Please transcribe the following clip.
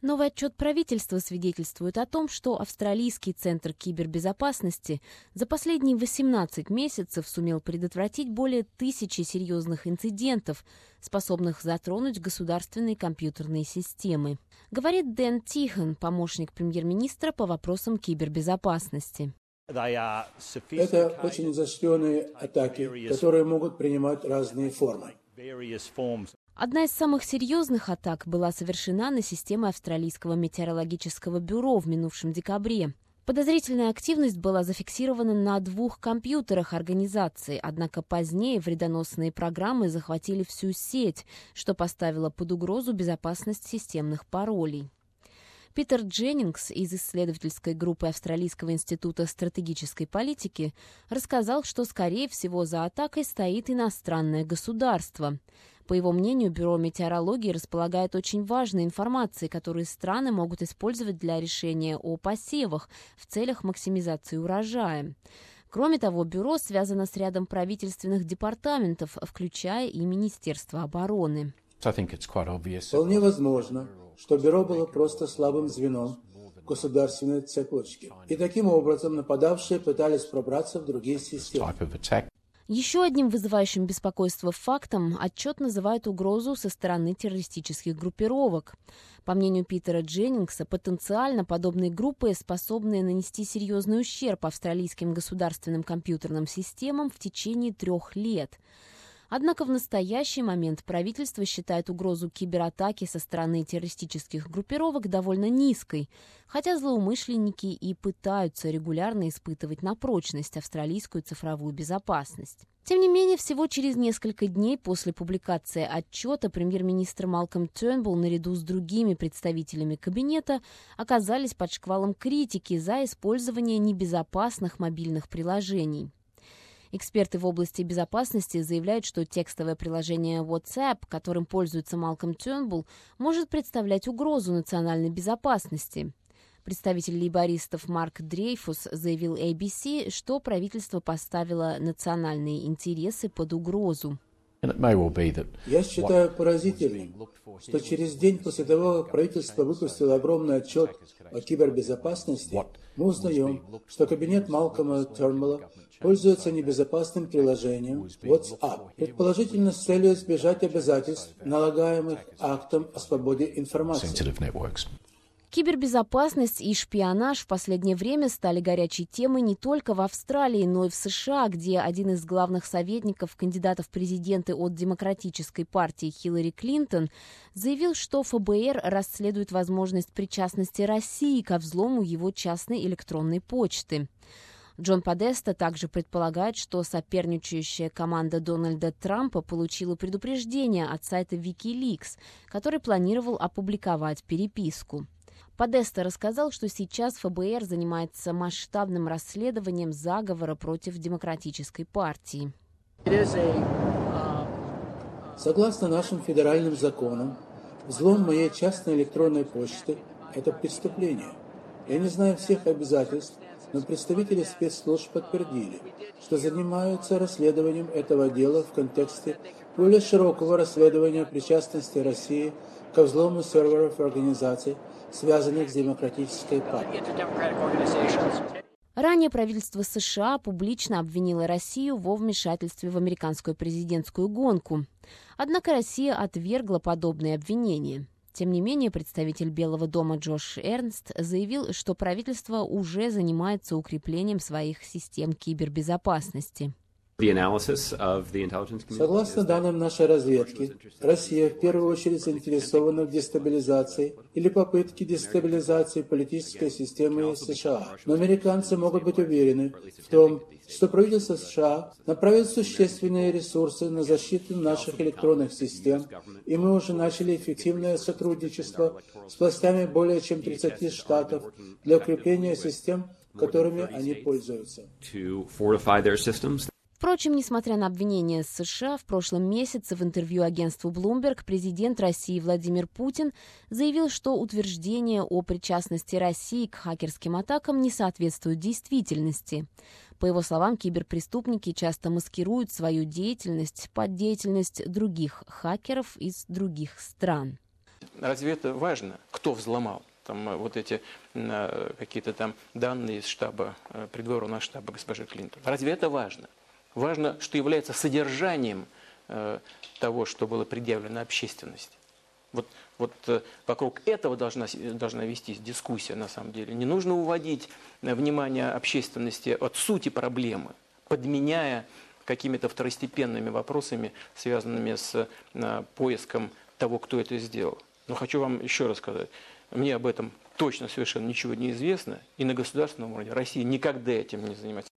Новый отчет правительства свидетельствует о том, что Австралийский центр кибербезопасности за последние 18 месяцев сумел предотвратить более 1000 серьезных инцидентов, способных затронуть государственные компьютерные системы. Говорит Дэн Тихон, помощник премьер-министра по вопросам кибербезопасности. Это очень изощренные атаки, которые могут принимать разные формы. Одна из самых серьезных атак была совершена на системы Австралийского метеорологического бюро в минувшем декабре. Подозрительная активность была зафиксирована на 2 компьютерах организации, однако позднее вредоносные программы захватили всю сеть, что поставило под угрозу безопасность системных паролей. Питер Дженнингс из исследовательской группы Австралийского института стратегической политики рассказал, что, скорее всего, за атакой стоит иностранное государство. По его мнению, Бюро метеорологии располагает очень важной информацией, которую страны могут использовать для решения о посевах в целях максимизации урожая. Кроме того, бюро связано с рядом правительственных департаментов, включая и Министерство обороны. Вполне возможно, что бюро было просто слабым звеном в государственной цепочке. И таким образом нападавшие пытались пробраться в другие системы. Еще одним вызывающим беспокойство фактом отчет называет угрозу со стороны террористических группировок. По мнению Питера Дженнингса, потенциально подобные группы способны нанести серьезный ущерб австралийским государственным компьютерным системам в течение 3 лет. Однако в настоящий момент правительство считает угрозу кибератаки со стороны террористических группировок довольно низкой, хотя злоумышленники и пытаются регулярно испытывать на прочность австралийскую цифровую безопасность. Тем не менее, всего через несколько дней после публикации отчета премьер-министр Малком Тернбулл наряду с другими представителями кабинета оказались под шквалом критики за использование небезопасных мобильных приложений. Эксперты в области безопасности заявляют, что текстовое приложение WhatsApp, которым пользуется Малком Тернбулл, может представлять угрозу национальной безопасности. Представитель лейбористов Марк Дрейфус заявил ABC, что правительство поставило национальные интересы под угрозу. Я считаю поразительным, что через день после того, как правительство выпустило огромный отчет о кибербезопасности, мы узнаем, что кабинет Малкома Тернбулла пользуется небезопасным приложением WhatsApp, предположительно с целью избежать обязательств, налагаемых актом о свободе информации. Кибербезопасность и шпионаж в последнее время стали горячей темой не только в Австралии, но и в США, где один из главных советников кандидатов в президенты от Демократической партии Хиллари Клинтон заявил, что ФБР расследует возможность причастности России ко взлому его частной электронной почты. Джон Подеста также предполагает, что соперничающая команда Дональда Трампа получила предупреждение от сайта WikiLeaks, который планировал опубликовать переписку. Подеста рассказал, что сейчас ФБР занимается масштабным расследованием заговора против Демократической партии. Согласно нашим федеральным законам, взлом моей частной электронной почты – это преступление. Я не знаю всех обязательств, но представители спецслужб подтвердили, что занимаются расследованием этого дела в контексте более широкого расследования причастности России ко взлому серверов организаций, связанных с Демократической партией. Ранее правительство США публично обвинило Россию во вмешательстве в американскую президентскую гонку. Однако Россия отвергла подобные обвинения. Тем не менее, представитель Белого дома Джош Эрнст заявил, что правительство уже занимается укреплением своих систем кибербезопасности. Согласно данным нашей разведки, Россия в первую очередь заинтересована в дестабилизации или попытке дестабилизации политической системы США. Но американцы могут быть уверены в том, что правительство США направит существенные ресурсы на защиту наших электронных систем, и мы уже начали эффективное сотрудничество с властями более чем 30 штатов для укрепления систем, которыми они пользуются. Впрочем, несмотря на обвинения США, в прошлом месяце в интервью агентству Bloomberg президент России Владимир Путин заявил, что утверждение о причастности России к хакерским атакам не соответствует действительности. По его словам, киберпреступники часто маскируют свою деятельность под деятельность других хакеров из других стран. Разве это важно? Кто взломал? Там вот эти какие-то там данные из штаба, придворного штаба госпожи Клинтон. Разве это важно? Важно, что является содержанием того, что было предъявлено общественности. Вот вокруг этого должна вестись дискуссия на самом деле. Не нужно уводить внимание общественности от сути проблемы, подменяя какими-то второстепенными вопросами, связанными с поиском того, кто это сделал. Но хочу вам еще раз сказать, мне об этом точно совершенно ничего не известно, и на государственном уровне Россия никогда этим не занимается.